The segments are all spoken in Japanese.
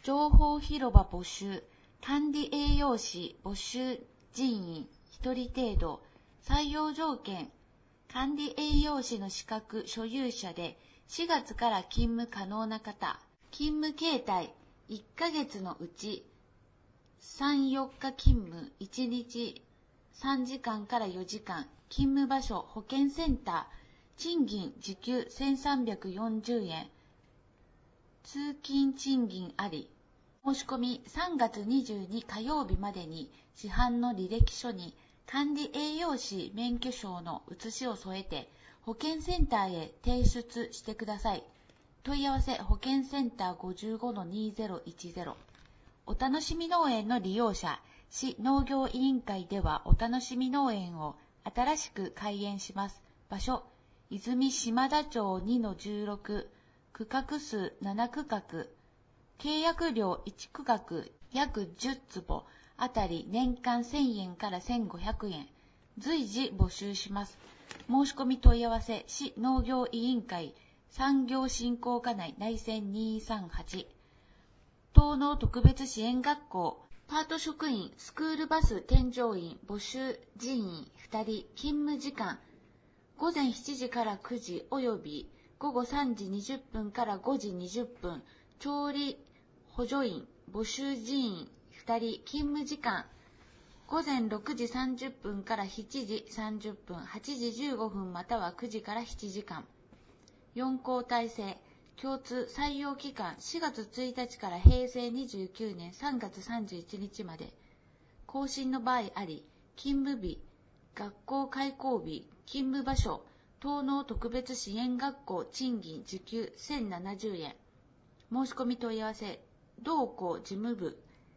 情報広場募集、管理栄養士募集人員1人程度、採用条件、管理栄養士の資格所有者で4月から勤務可能な方、勤務形態、1ヶ月のうち3、4日勤務、1日3時間から4時間、勤務場所、保健センター、賃金時給1340円、通勤賃金あり。申し込み3月22火曜日までに市販の履歴書に管理栄養士免許証の写しを添えて保健センターへ提出してください。問い合わせ保健センター 55-2010。お楽しみ農園の利用者、市農業委員会ではお楽しみ農園を新しく開園します。場所、泉島田町 2-16、区画数7区画、契約料1区画約10坪あたり年間1000円から1500円。随時募集します。申し込み問い合わせ、市農業委員会、産業振興課内内線238。東農特別支援学校、パート職員、スクールバス添乗員、募集人員2人、勤務時間、午前7時から9時及び午後3時20分から5時20分、調理補助員、募集人員2人、勤務時間、午前6時30分から7時30分、8時15分または9時から7時間。4交代制、共通採用期間4月1日から平成29年3月31日まで。更新の場合あり、勤務日、学校開校日、勤務場所、東農特別支援学校賃金時給1070円。申し込み問い合わせ、同校事務部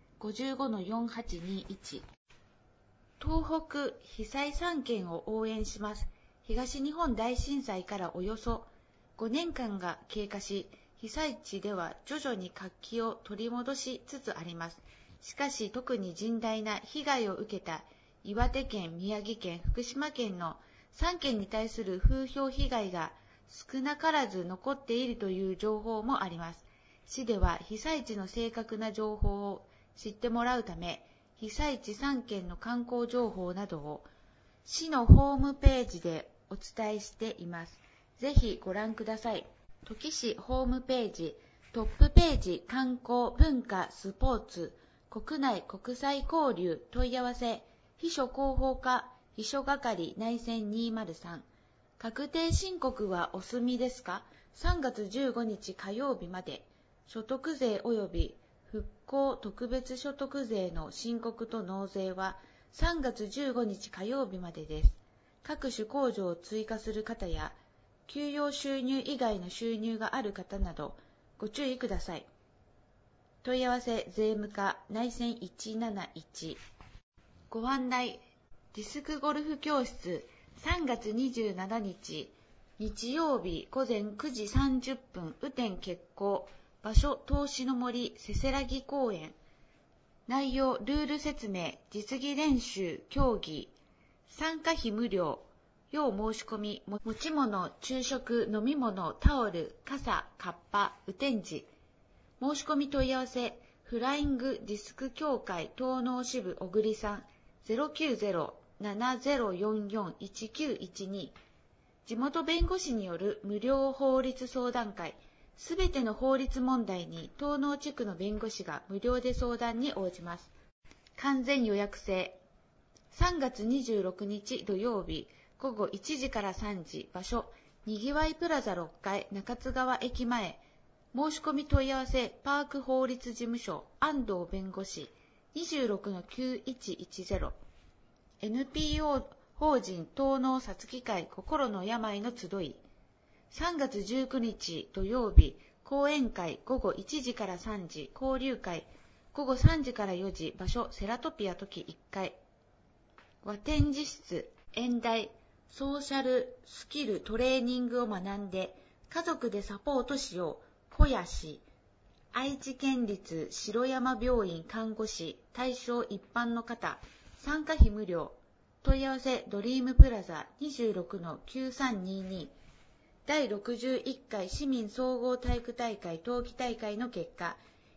55-4821。東北被災3県を応援します。東日本大震災からおよそ5年間が経過し、被災地では徐々に活気を取り戻しつつあります。しかし特に甚大な被害を受けた岩手県、宮城県、福島県の3県に対する風評被害が少なからず残っているという情報もあります。市では被災地の正確な情報を知ってもらうため、被災地3県の観光情報などを市のホームページでお伝えしています。ぜひご覧ください。土岐市ホームページ、トップページ、観光、文化、スポーツ、国内国際交流、問い合わせ、秘書広報課、秘書係内線203。確定申告はお済みですか？ 3 月15日火曜日まで。所得税及び復興特別所得税の申告と納税は3月15日火曜日までです。各種控除を追加する方や、給与収入以外の収入がある方などご注意ください。問い合わせ税務課内線171。ご案内、ディスクゴルフ教室3月27日日曜日午前9時30分雨天決行。場所、投資の森せせらぎ公園。内容、ルール説明、実技練習、競技。参加費無料。要申し込み、持ち物、昼食、飲み物、タオル、傘、カッパ、雨天時。申し込み問い合わせ、フライングディスク協会東農支部小栗さん 090-7044-1912。地元弁護士による無料法律相談会。すべての法律問題に東農地区の弁護士が無料で相談に応じます。完全予約制。3月26日土曜日午後1時から3時。場所、にぎわいプラザ6階中津川駅前。申し込み問い合わせ、パーク法律事務所安藤弁護士 26-9110。 NPO 法人東農さつき会心の病の集い。3月19日土曜日、講演会午後1時から3時、交流会午後3時から4時。場所、セラトピア時1階。和展示室、演題、ソーシャルスキルトレーニングを学んで家族でサポートしよう。小谷氏、愛知県立城山病院看護師、対象一般の方、参加費無料。問い合わせ、ドリームプラザ 26-9322。第61回市民総合体育大会冬季大会の結果、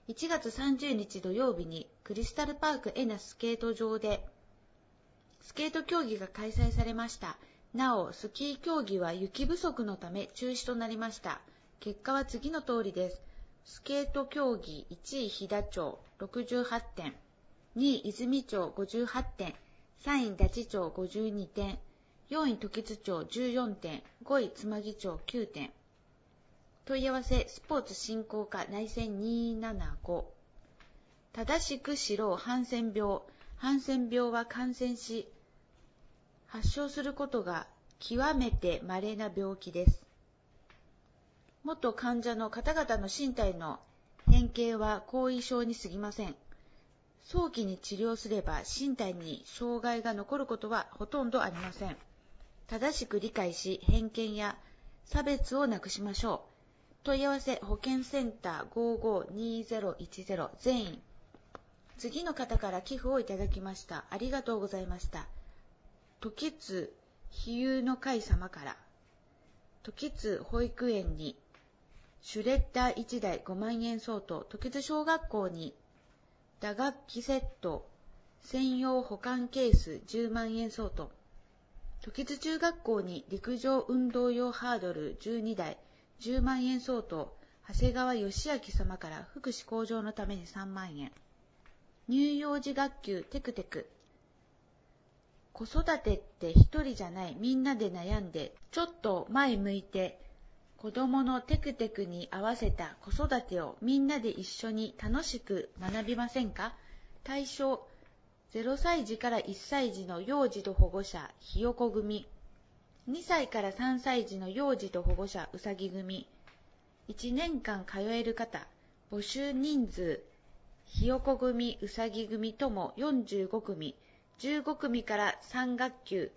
1月30日土曜日にクリスタルパークエナスケート場でスケート競技が開催されました。なお、スキー競技は雪不足のため中止となりました。結果は次の通りです。スケート競技1位飛騨町68点、2位泉町58点、3位伊達町52点、4位時津町14点、5位つまぎ町9点。問い合わせスポーツ振興課内線275。正しく知ろうハンセン病。ハンセン病は感染し、発症することが極めて稀な病気です。元患者の方々の身体の変形は後遺症に過ぎません。早期に治療すれば身体に障害が残ることはほとんどありません。正しく理解し、偏見や差別をなくしましょう。問い合わせ保健センター552010全員。次の方から寄付をいただきました。ありがとうございました。時津比喩の会様から、時津保育園にシュレッダー1台5万円相当、時津小学校に打楽器セット専用保管ケース10万円相当、時津中学校に陸上運動用ハードル12台10万円相当、長谷川義明様から福祉向上のために3万円。乳幼児学級テクテク。子育てって一人じゃない、みんなで悩んで、ちょっと前向いて、子供のテクテクに合わせた子育てをみんなで一緒に楽しく学びませんか？対象、0歳児から1歳児の幼児と保護者、ひよこ組。2歳から3歳児の幼児と保護者、うさぎ組。1年間通える方、募集人数、ひよこ組、うさぎ組とも45組、15組から3学級。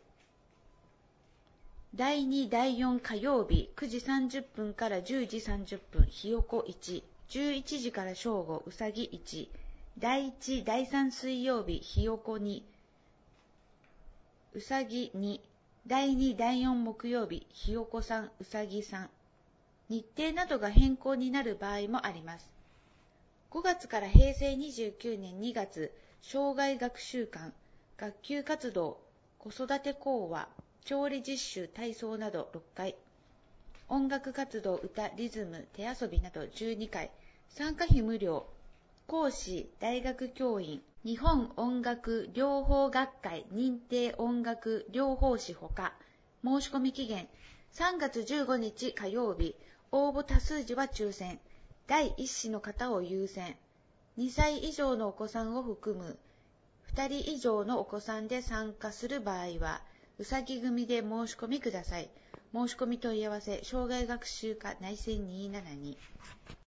第2、第4火曜日、9時30分から10時30分、ひよこ1、11時から正午、うさぎ1、第1、第3水曜日、ひよこ2、うさぎ2、第2、第4木曜日、ひよこ3、うさぎ3。日程などが変更になる場合もあります。5月から平成29年2月、生涯学習館、学級活動、子育て講話、調理実習、体操など6回。音楽活動、歌、リズム、手遊びなど12回。参加費無料。講師、大学教員、日本音楽療法学会認定音楽療法士ほか。申し込み期限、3月15日火曜日。応募多数時は抽選。第1子の方を優先。2歳以上のお子さんを含む2人以上のお子さんで参加する場合は、うさぎ組で申し込みください。申し込み問い合わせ、生涯学習課内線272。